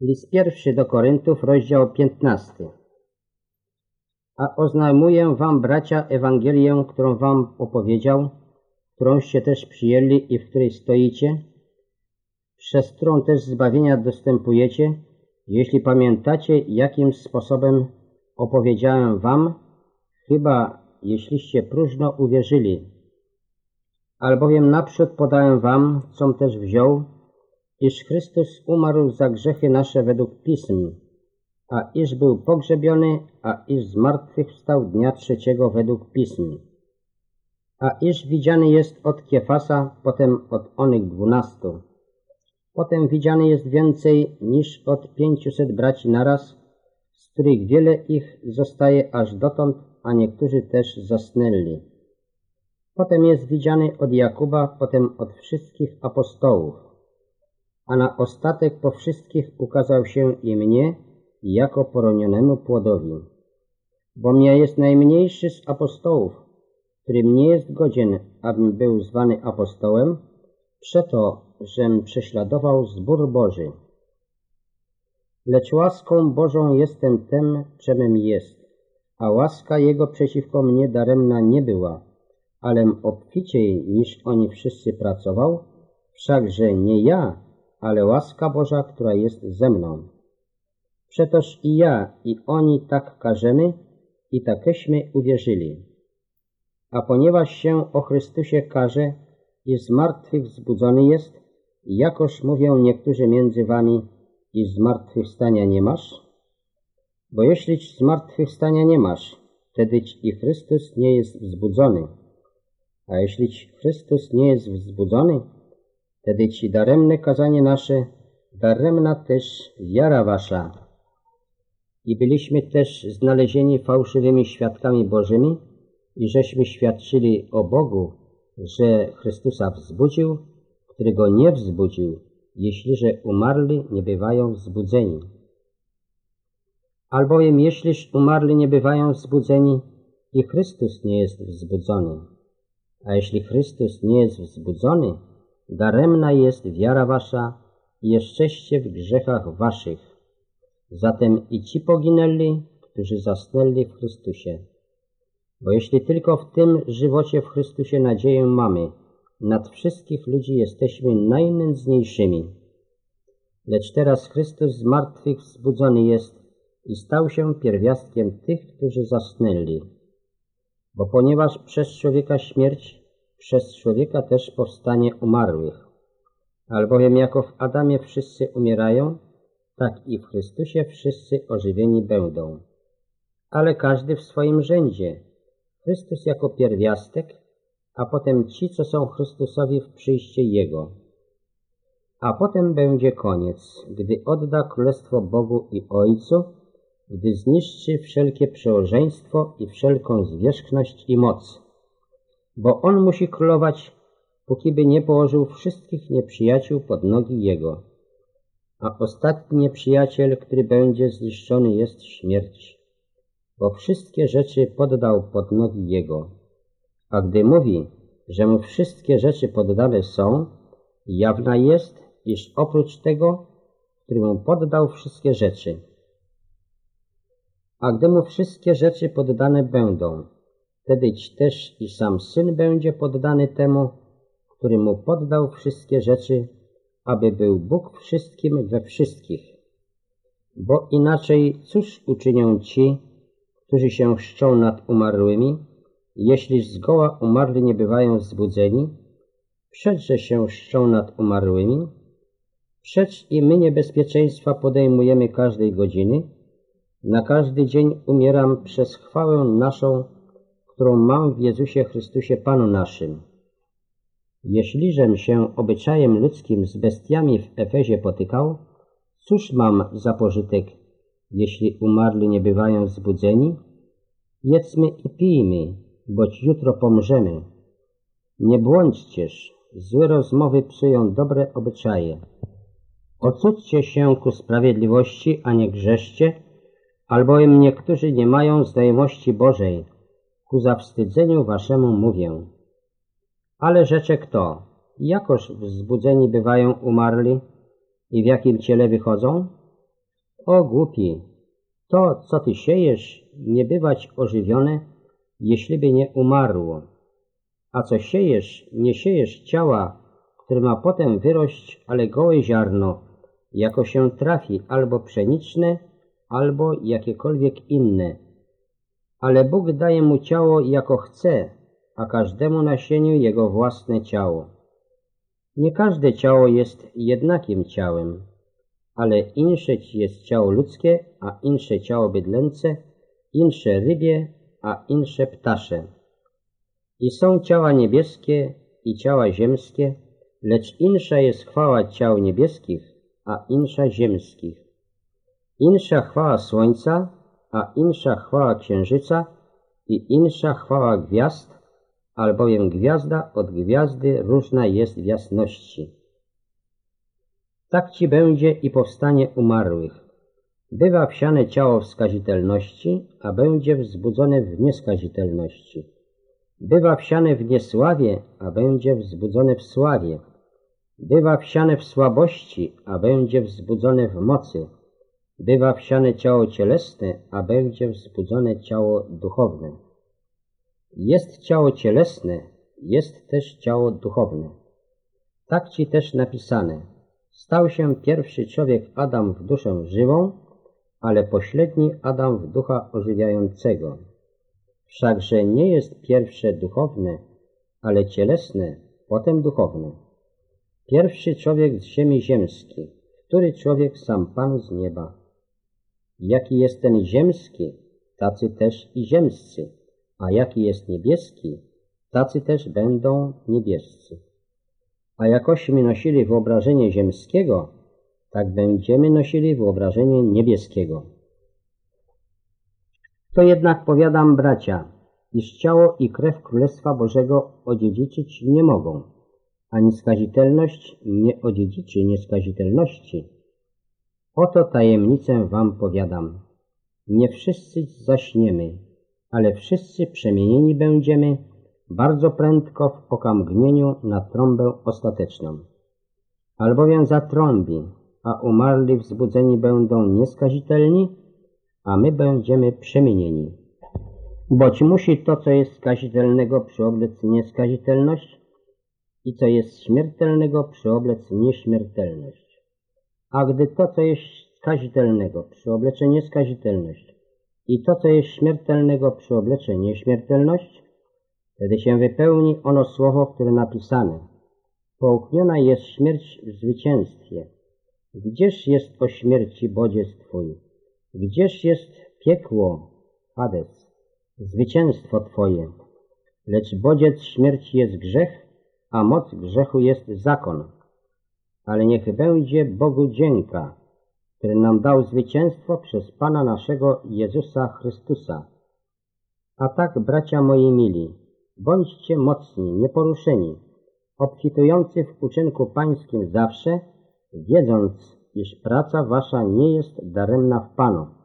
List pierwszy do Koryntów, rozdział 15. A oznajmuję wam, bracia, Ewangelię, którą wam opowiedział, którąście też przyjęli i w której stoicie, przez którą też zbawienia dostępujecie, jeśli pamiętacie, jakim sposobem opowiedziałem wam, chyba jeśliście próżno uwierzyli. Albowiem naprzód podałem wam, com też wziął, iż Chrystus umarł za grzechy nasze według Pism, a iż był pogrzebiony, a iż zmartwychwstał dnia trzeciego według Pism, a iż widziany jest od Kiefasa, potem od onych 12. Potem widziany jest więcej niż od 500 braci naraz, z których wiele ich zostaje aż dotąd, a niektórzy też zasnęli. Potem jest widziany od Jakuba, potem od wszystkich apostołów, a na ostatek po wszystkich ukazał się i mnie, jako poronionemu płodowi. Bom ja jest najmniejszy z apostołów, którym nie jest godzien, abym był zwany apostołem, przeto, żem prześladował zbór Boży. Lecz łaską Bożą jestem tem, czemem jest, a łaska Jego przeciwko mnie daremna nie była, alem obficiej niż oni wszyscy pracował, wszakże nie ja, ale łaska Boża, która jest ze mną. Przetoż i ja, i oni tak każemy, i takeśmy uwierzyli. A ponieważ się o Chrystusie każe i z martwych wzbudzony jest, jakoż mówią niektórzy między wami, i zmartwychwstania nie masz? Bo jeśli zmartwychwstania nie masz, wtedy i Chrystus nie jest wzbudzony. A jeśli Chrystus nie jest wzbudzony, wtedy ci daremne kazanie nasze, daremna też wiara wasza. I byliśmy też znalezieni fałszywymi świadkami Bożymi, i żeśmy świadczyli o Bogu, że Chrystusa wzbudził, który go nie wzbudził, jeśliże umarli nie bywają wzbudzeni. Albowiem jeśliż umarli nie bywają wzbudzeni, i Chrystus nie jest wzbudzony. A jeśli Chrystus nie jest wzbudzony, daremna jest wiara wasza i jeszczeście w grzechach waszych. Zatem i ci poginęli, którzy zasnęli w Chrystusie. Bo jeśli tylko w tym żywocie w Chrystusie nadzieję mamy, nad wszystkich ludzi jesteśmy najnędzniejszymi. Lecz teraz Chrystus z martwych wzbudzony jest i stał się pierwiastkiem tych, którzy zasnęli. Bo ponieważ przez człowieka śmierć, przez człowieka też powstanie umarłych. Albowiem jako w Adamie wszyscy umierają, tak i w Chrystusie wszyscy ożywieni będą. Ale każdy w swoim rzędzie. Chrystus jako pierwiastek, a potem ci, co są Chrystusowi w przyjście Jego. A potem będzie koniec, gdy odda królestwo Bogu i Ojcu, gdy zniszczy wszelkie przełożeństwo i wszelką zwierzchność i moc. Bo On musi królować, póki by nie położył wszystkich nieprzyjaciół pod nogi Jego. A ostatni nieprzyjaciel, który będzie zniszczony, jest śmierć, bo wszystkie rzeczy poddał pod nogi Jego. A gdy mówi, że mu wszystkie rzeczy poddane są, jawna jest, iż oprócz tego, który mu poddał wszystkie rzeczy. A gdy mu wszystkie rzeczy poddane będą, wtedy też i sam Syn będzie poddany temu, który mu poddał wszystkie rzeczy, aby był Bóg wszystkim we wszystkich. Bo inaczej cóż uczynią ci, którzy się chrzczą nad umarłymi, jeśli zgoła umarli nie bywają wzbudzeni? Przecz, się chrzczą nad umarłymi? Przecz i my niebezpieczeństwa podejmujemy każdej godziny. Na każdy dzień umieram przez chwałę naszą, którą mam w Jezusie Chrystusie Panu naszym. Jeśliżem się obyczajem ludzkim z bestiami w Efezie potykał, cóż mam za pożytek, jeśli umarli nie bywają wzbudzeni? Jedzmy i pijmy, boć jutro pomrzemy. Nie błądźcież, złe rozmowy psują dobre obyczaje. Ocućcie się ku sprawiedliwości, a nie grzeszcie, albowiem niektórzy nie mają znajomości Bożej. Ku zawstydzeniu waszemu mówię. Ale rzecze kto? Jakoż wzbudzeni bywają umarli i w jakim ciele wychodzą? O głupi, to, co ty siejesz, nie bywać ożywione, jeśliby nie umarło. A co siejesz, nie siejesz ciała, które ma potem wyrość, ale gołe ziarno, jako się trafi albo pszeniczne, albo jakiekolwiek inne. Ale Bóg daje mu ciało jako chce, a każdemu nasieniu jego własne ciało. Nie każde ciało jest jednakim ciałem, ale insze jest ciało ludzkie, a insze ciało bydlęce, insze rybie, a insze ptasze. I są ciała niebieskie i ciała ziemskie, lecz insza jest chwała ciał niebieskich, a insza ziemskich. Insza chwała słońca, a insza chwała księżyca i insza chwała gwiazd, albowiem gwiazda od gwiazdy różna jest w jasności. Tak ci będzie i powstanie umarłych. Bywa wsiane ciało w skazitelności, a będzie wzbudzone w nieskazitelności. Bywa wsiane w niesławie, a będzie wzbudzone w sławie. Bywa wsiane w słabości, a będzie wzbudzone w mocy. Bywa wsiane ciało cielesne, a będzie wzbudzone ciało duchowne. Jest ciało cielesne, jest też ciało duchowne. Tak ci też napisane. Stał się pierwszy człowiek Adam w duszę żywą, ale pośredni Adam w ducha ożywiającego. Wszakże nie jest pierwsze duchowne, ale cielesne, potem duchowne. Pierwszy człowiek z ziemi ziemskiej, który człowiek sam Pan z nieba. Jaki jest ten ziemski, tacy też i ziemscy, a jaki jest niebieski, tacy też będą niebiescy. A jakośmy nosili wyobrażenie ziemskiego, tak będziemy nosili wyobrażenie niebieskiego. To jednak powiadam, bracia, iż ciało i krew Królestwa Bożego odziedziczyć nie mogą, ani skazitelność nie odziedziczy nieskazitelności. Oto tajemnicę wam powiadam. Nie wszyscy zaśniemy, ale wszyscy przemienieni będziemy bardzo prędko w okamgnieniu na trąbę ostateczną. Albowiem zatrąbi, a umarli wzbudzeni będą nieskazitelni, a my będziemy przemienieni. Boć musi to, co jest skazitelnego, przyoblec nieskazitelność i co jest śmiertelnego, przyoblec nieśmiertelność. A gdy to, co jest skazitelnego, przyoblecze nieskazitelność i to, co jest śmiertelnego, przyoblecze nieśmiertelność, wtedy się wypełni ono słowo, które napisane. Połkniona jest śmierć w zwycięstwie. Gdzież jest o śmierci bodziec Twój? Gdzież jest piekło, Hades, zwycięstwo Twoje? Lecz bodziec śmierci jest grzech, a moc grzechu jest zakon. Ale niech będzie Bogu dzięka, który nam dał zwycięstwo przez Pana naszego Jezusa Chrystusa. A tak, bracia moi mili, bądźcie mocni, nieporuszeni, obfitujący w uczynku pańskim zawsze, wiedząc, iż praca wasza nie jest daremna w Panu.